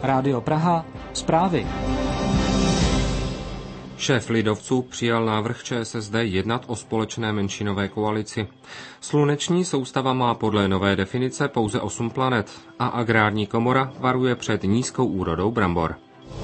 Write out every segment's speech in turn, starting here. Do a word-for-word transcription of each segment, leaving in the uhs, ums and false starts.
Rádio Praha, zprávy. Šéf lidovců přijal návrh ČSSD jednat o společné menšinové koalici. Sluneční soustava má podle nové definice pouze osm planet a Agrární komora varuje před nízkou úrodou brambor.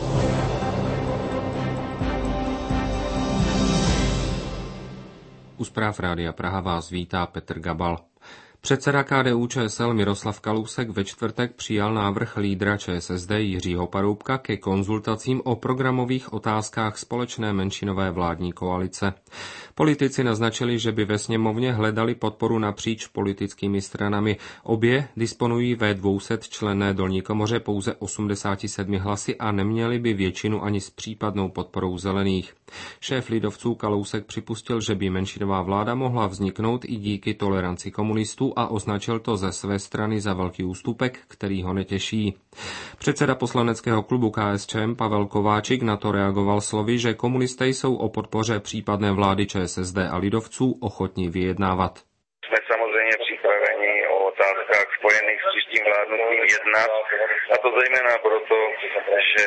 U zpráv Rádia Praha vás vítá Petr Gabal. Předseda K D U Č S L Miroslav Kalousek ve čtvrtek přijal návrh lídra ČSSD Jiřího Paroubka ke konzultacím o programových otázkách společné menšinové vládní koalice. Politici naznačili, že by ve sněmovně hledali podporu napříč politickými stranami. Obě disponují ve dvousetčlenné dolní komoře pouze osmdesáti sedmi hlasy a neměli by většinu ani s případnou podporou zelených. Šéf lidovců Kalousek připustil, že by menšinová vláda mohla vzniknout i díky toleranci komunistů a označil to ze své strany za velký ústupek, který ho netěší. Předseda poslaneckého klubu K S Č M Pavel Kováčik na to reagoval slovy, že komunisté jsou o podpoře případné vlády ČSSD a lidovců ochotní vyjednávat. Jsme samozřejmě připraveni o otázkách spojených s příštím vládnutím jednat, a to zejména proto, že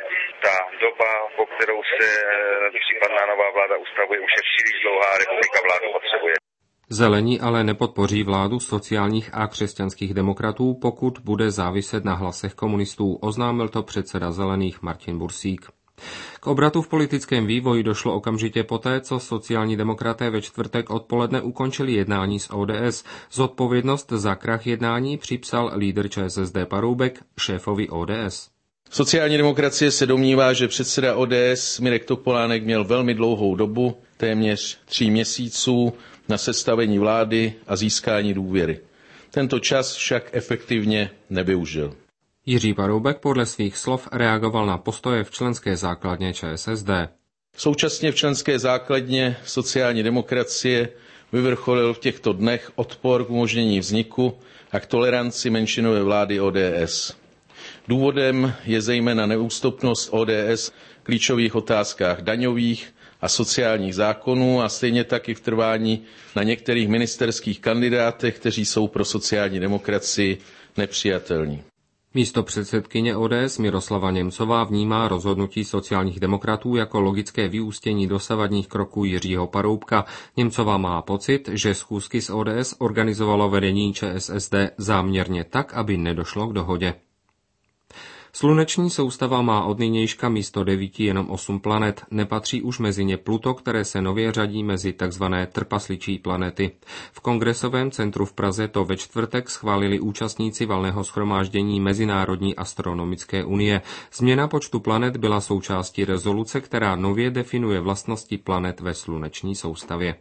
ta doba, po kterou se případná nová vláda ustavuje, už je příliš dlouhá, republika vládu potřebuje. Zelení ale nepodpoří vládu sociálních a křesťanských demokratů, pokud bude záviset na hlasech komunistů, oznámil to předseda Zelených Martin Bursík. K obratu v politickém vývoji došlo okamžitě poté, co sociální demokraté ve čtvrtek odpoledne ukončili jednání s O D S. Zodpovědnost za krach jednání připsal lídr ČSSD Paroubek šéfovi O D S. Sociální demokracie se domnívá, že předseda O D S Mirek Topolánek měl velmi dlouhou dobu, téměř tří měsíců, na sestavení vlády a získání důvěry. Tento čas však efektivně nevyužil. Jiří Paroubek podle svých slov reagoval na postoje v členské základně ČSSD. Současně v členské základně sociální demokracie vyvrcholil v těchto dnech odpor k umožnění vzniku a k toleranci menšinové vlády O D S. Důvodem je zejména neústupnost O D S v klíčových otázkách daňových a sociálních zákonů a stejně tak i v trvání na některých ministerských kandidátech, kteří jsou pro sociální demokracii nepřijatelní. Místo předsedkyně O D S Miroslava Němcová vnímá rozhodnutí sociálních demokratů jako logické vyústění dosavadních kroků Jiřího Paroubka. Němcová má pocit, že schůzky s O D S organizovalo vedení ČSSD záměrně tak, aby nedošlo k dohodě. Sluneční soustava má od nynějška místo devíti jenom osm planet. Nepatří už mezi ně Pluto, které se nově řadí mezi tzv. Trpasličí planety. V Kongresovém centru v Praze to ve čtvrtek schválili účastníci valného shromáždění Mezinárodní astronomické unie. Změna počtu planet byla součástí rezoluce, která nově definuje vlastnosti planet ve sluneční soustavě.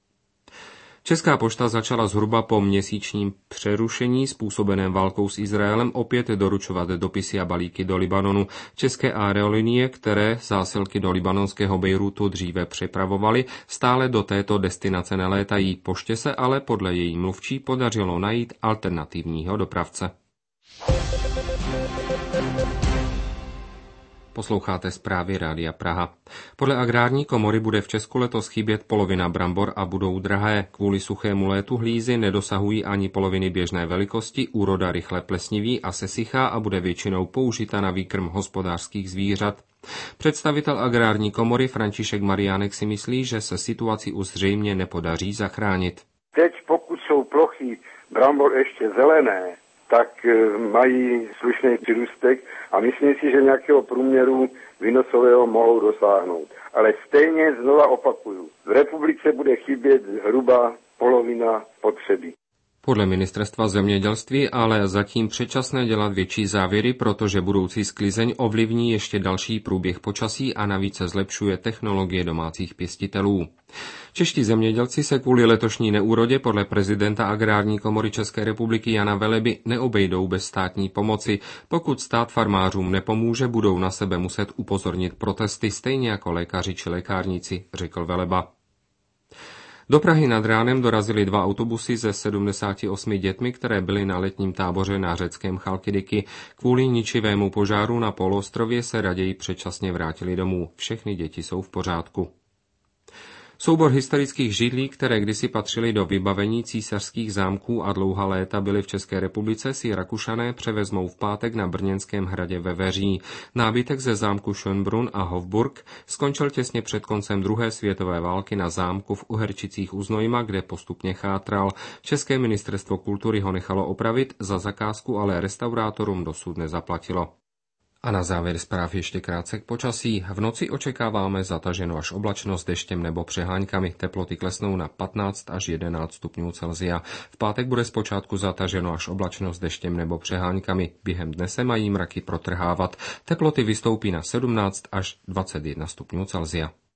Česká pošta začala zhruba po měsíčním přerušení způsobeném válkou s Izraelem opět doručovat dopisy a balíky do Libanonu. České aerolinie, které zásilky do libanonského Bejrútu dříve přepravovaly, stále do této destinace nelétají. Poště se ale podle její mluvčí podařilo najít alternativního dopravce. Posloucháte zprávy Rádia Praha. Podle Agrární komory bude v Česku letos chybět polovina brambor a budou drahé. Kvůli suchému létu hlízy nedosahují ani poloviny běžné velikosti, úroda rychle plesniví a sesychá a bude většinou použita na výkrm hospodářských zvířat. Představitel Agrární komory František Mariánek si myslí, že se situaci už zřejmě nepodaří zachránit. Teď pokud jsou plochy brambor ještě zelené, tak mají slušný přírůstek a myslím si, že nějakého průměru výnosového mohou dosáhnout. Ale stejně znova opakuju, v republice bude chybět zhruba polovina potřeby. Podle ministerstva zemědělství ale zatím předčasné dělat větší závěry, protože budoucí sklizeň ovlivní ještě další průběh počasí a navíc se zlepšuje technologie domácích pěstitelů. Čeští zemědělci se kvůli letošní neúrodě podle prezidenta Agrární komory České republiky Jana Veleby neobejdou bez státní pomoci. Pokud stát farmářům nepomůže, budou na sebe muset upozornit protesty, stejně jako lékaři či lékárníci, řekl Veleba. Do Prahy nad ránem dorazily dva autobusy se sedmdesáti osmi dětmi, které byly na letním táboře na řeckém Chalkidiky. Kvůli ničivému požáru na poloostrově se raději předčasně vrátili domů. Všechny děti jsou v pořádku. Soubor historických židlí, které kdysi patřily do vybavení císařských zámků a dlouhá léta byly v České republice, si Rakušané převezmou v pátek na Brněnském hradě ve Veří. Nábytek ze zámku Schönbrunn a Hofburg skončil těsně před koncem druhé světové války na zámku v Uherčicích u Znojma, kde postupně chátral. České ministerstvo kultury ho nechalo opravit, za zakázku ale restaurátorům dosud nezaplatilo. A na závěr zpráv ještě krátce k počasí. V noci očekáváme zataženou až oblačno s deštěm nebo přeháňkami. Teploty klesnou na patnáct až jedenáct stupňů Celsia. V pátek bude zpočátku zataženo až oblačno s deštěm nebo přeháňkami. Během dne se mají mraky protrhávat. Teploty vystoupí na sedmnáct až dvacet jedna stupňů Celsia.